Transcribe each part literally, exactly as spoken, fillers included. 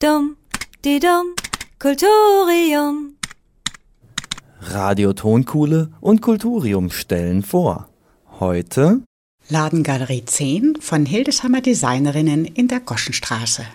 Dum, di dum, Kulturium. Radio Tonkuhle und Kulturium stellen vor. Heute Ladengalerie zehn von Hildesheimer Designerinnen in der Goschenstraße.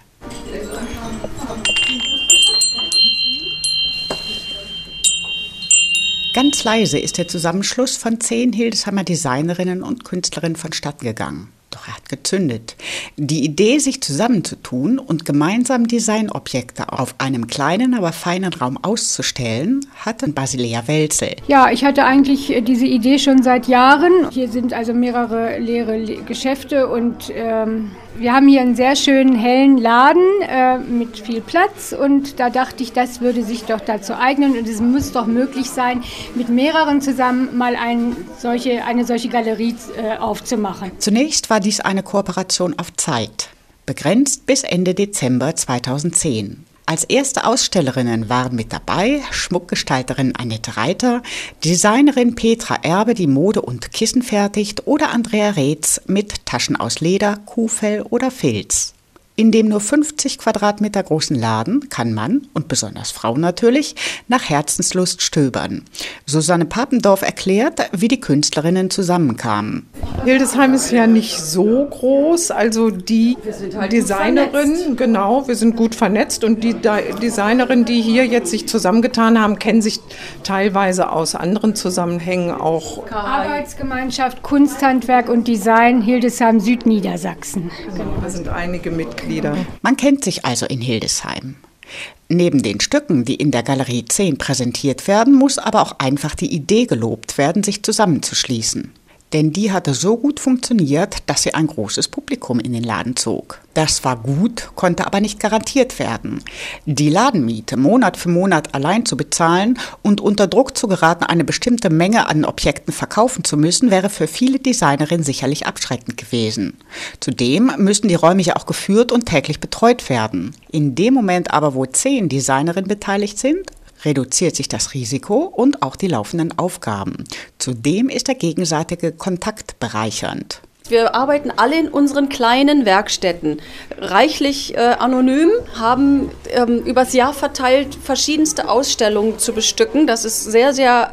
Ganz leise ist der Zusammenschluss von zehn Hildesheimer Designerinnen und Künstlerinnen vonstatten gegangen. Doch er hat gezündet. Die Idee, sich zusammenzutun und gemeinsam Designobjekte auf einem kleinen, aber feinen Raum auszustellen, hatte Basilea Welzel. Ja, ich hatte eigentlich diese Idee schon seit Jahren. Hier sind also mehrere leere Geschäfte und ähm, wir haben hier einen sehr schönen hellen Laden äh, mit viel Platz und da dachte ich, das würde sich doch dazu eignen und es muss doch möglich sein, mit mehreren zusammen mal ein solche, eine solche Galerie äh, aufzumachen. Zunächst war dies eine Kooperation auf Zeit, begrenzt bis Ende Dezember zweitausendzehn. Als erste Ausstellerinnen waren mit dabei Schmuckgestalterin Annette Reiter, Designerin Petra Erbe, die Mode und Kissen fertigt, oder Andrea Reetz mit Taschen aus Leder, Kuhfell oder Filz. In dem nur fünfzig Quadratmeter großen Laden kann man, und besonders Frauen natürlich, nach Herzenslust stöbern. Susanne Papendorf erklärt, wie die Künstlerinnen zusammenkamen. Hildesheim ist ja nicht so groß, also die halt Designerin, genau, wir sind gut vernetzt und die Designerinnen, die hier jetzt sich zusammengetan haben, kennen sich teilweise aus anderen Zusammenhängen auch. Arbeitsgemeinschaft Kunsthandwerk und Design Hildesheim Südniedersachsen. Genau, da sind einige Mitglieder. Man kennt sich also in Hildesheim. Neben den Stücken, die in der Galerie zehn präsentiert werden, muss aber auch einfach die Idee gelobt werden, sich zusammenzuschließen. Denn die hatte so gut funktioniert, dass sie ein großes Publikum in den Laden zog. Das war gut, konnte aber nicht garantiert werden. Die Ladenmiete Monat für Monat allein zu bezahlen und unter Druck zu geraten, eine bestimmte Menge an Objekten verkaufen zu müssen, wäre für viele Designerinnen sicherlich abschreckend gewesen. Zudem müssen die Räume ja auch geführt und täglich betreut werden. In dem Moment aber, wo zehn Designerinnen beteiligt sind, reduziert sich das Risiko und auch die laufenden Aufgaben. Zudem ist der gegenseitige Kontakt bereichernd. Wir arbeiten alle in unseren kleinen Werkstätten, reichlich äh, anonym, haben ähm, übers Jahr verteilt verschiedenste Ausstellungen zu bestücken. Das ist sehr, sehr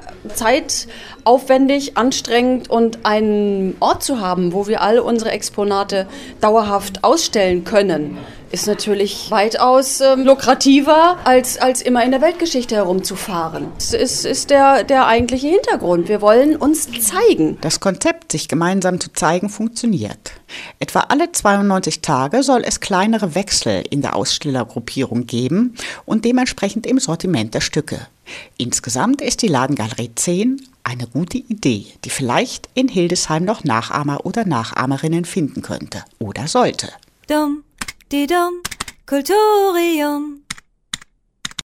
zeitaufwendig, anstrengend und einen Ort zu haben, wo wir alle unsere Exponate dauerhaft ausstellen können, ist natürlich weitaus ähm, lukrativer, als, als immer in der Weltgeschichte herumzufahren. Das ist, ist der, der eigentliche Hintergrund. Wir wollen uns zeigen. Das Konzept, sich gemeinsam zu zeigen, funktioniert. Etwa alle zweiundneunzig Tage soll es kleinere Wechsel in der Ausstellergruppierung geben und dementsprechend im Sortiment der Stücke. Insgesamt ist die Ladengalerie zehn eine gute Idee, die vielleicht in Hildesheim noch Nachahmer oder Nachahmerinnen finden könnte oder sollte. Dum, di dum, Kulturium.